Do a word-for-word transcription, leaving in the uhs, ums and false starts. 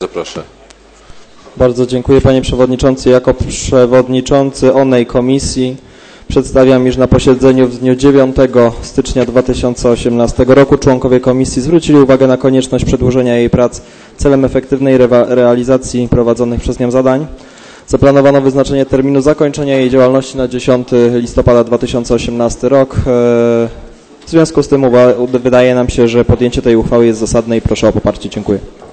Bardzo proszę. Bardzo dziękuję, panie przewodniczący. Jako przewodniczący onej komisji przedstawiam, iż na posiedzeniu w dniu dziewiątego stycznia dwa tysiące osiemnastego roku członkowie komisji zwrócili uwagę na konieczność przedłużenia jej prac celem efektywnej realizacji prowadzonych przez nią zadań. Zaplanowano wyznaczenie terminu zakończenia jej działalności na dziesiątego listopada dwa tysiące osiemnasty rok. W związku z tym wydaje nam się, że podjęcie tej uchwały jest zasadne i proszę o poparcie. Dziękuję.